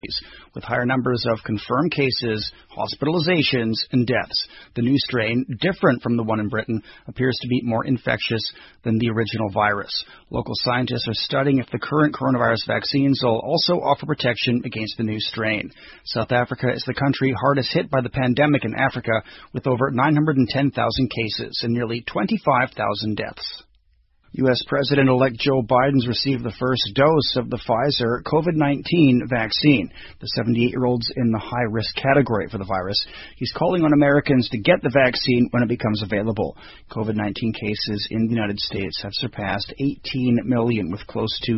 with higher numbers of confirmed cases, hospitalizations, and deaths. The new strain, different from the one in Britain, appears to be more infectious than the original virus. Local scientists are studying if the current coronavirus vaccines will also offer protection against the new strain. South Africa is the country hardest hit by the pandemic in Africa, with over 910,000 cases and nearly 25,000 deaths. U.S. President-elect Joe Biden's received the first dose of the Pfizer COVID-19 vaccine. The 78-year-old's in the high-risk category for the virus. He's calling on Americans to get the vaccine when it becomes available. COVID-19 cases in the United States have surpassed 18 million, with close to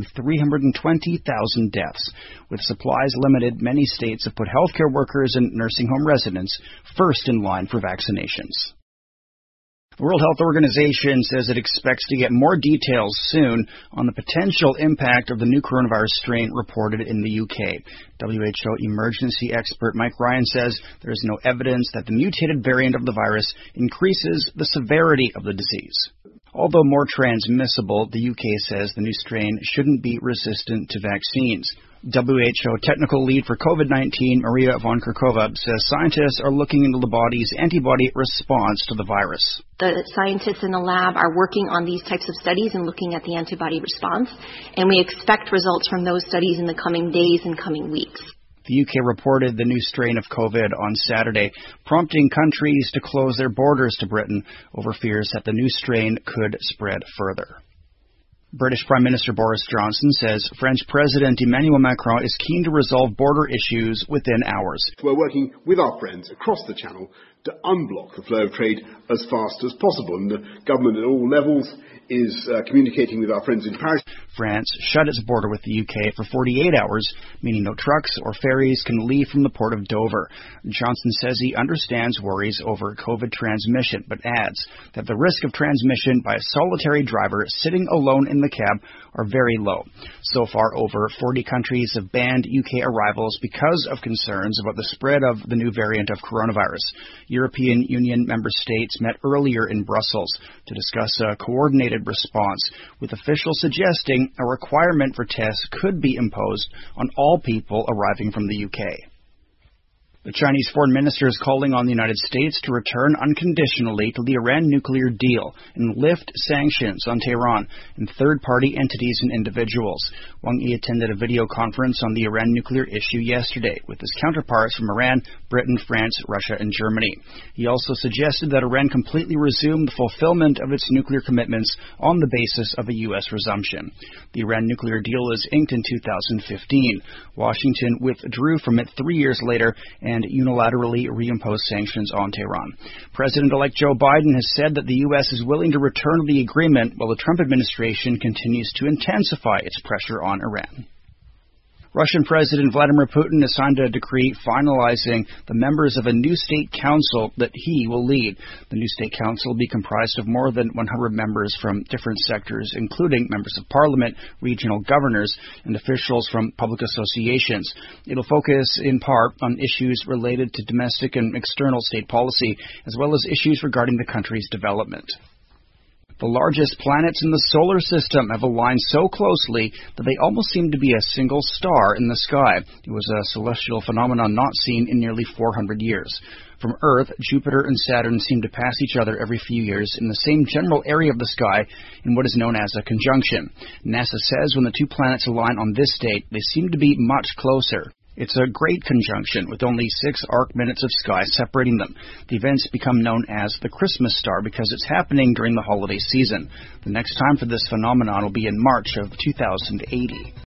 320,000 deaths. With supplies limited, many states have put healthcare workers and nursing home residents first in line for vaccinations. The World Health Organization says it expects to get more details soon on the potential impact of the new coronavirus strain reported in the UK. WHO emergency expert Mike Ryan says there is no evidence that the mutated variant of the virus increases the severity of the disease. Although more transmissible, the UK says the new strain shouldn't be resistant to vaccines. WHO technical lead for COVID-19, Maria von Kerkhove, says scientists are looking into the body's antibody response to the virus. The scientists in the lab are working on these types of studies and looking at the antibody response, and we expect results from those studies in the coming days and coming weeks. The UK reported the new strain of COVID on Saturday, prompting countries to close their borders to Britain over fears that the new strain could spread further. British Prime Minister Boris Johnson says French President Emmanuel Macron is keen to resolve border issues within hours. We're working with our friends across the Channel to unblock the flow of trade as fast as possible, and the government at all levels is communicating with our friends in Paris. France shut its border with the UK for 48 hours, meaning no trucks or ferries can leave from the port of Dover. Johnson says he understands worries over COVID transmission, but adds that the risk of transmission by a solitary driver sitting alone in the cab are very low. So far, over 40 countries have banned UK arrivals because of concerns about the spread of the new variant of coronavirus. European Union member states met earlier in Brussels to discuss a coordinated response, with officials suggesting a requirement for tests could be imposed on all people arriving from the UK. The Chinese foreign minister is calling on the United States to return unconditionally to the Iran nuclear deal and lift sanctions on Tehran and third-party entities and individuals. Wang Yi attended a video conference on the Iran nuclear issue yesterday with his counterparts from Iran, Britain, France, Russia, and Germany. He also suggested that Iran completely resume the fulfillment of its nuclear commitments on the basis of a U.S. resumption. The Iran nuclear deal was inked in 2015. Washington withdrew from it 3 years later and unilaterally reimposed sanctions on Tehran. President-elect Joe Biden has said that the U.S. is willing to return to the agreement while the Trump administration continues to intensify its pressure on Iran. Russian President Vladimir Putin has signed a decree finalizing the members of a new state council that he will lead. The new state council will be comprised of more than 100 members from different sectors, including members of parliament, regional governors, and officials from public associations. It'll focus in part on issues related to domestic and external state policy, as well as issues regarding the country's development. The largest planets in the solar system have aligned so closely that they almost seem to be a single star in the sky. It was a celestial phenomenon not seen in nearly 400 years. From Earth, Jupiter and Saturn seem to pass each other every few years in the same general area of the sky in what is known as a conjunction. NASA says when the two planets align on this date, they seem to be much closer. It's a great conjunction with only 6 arc minutes of sky separating them. The events become known as the Christmas star because it's happening during the holiday season. The next time for this phenomenon will be in March of 2080.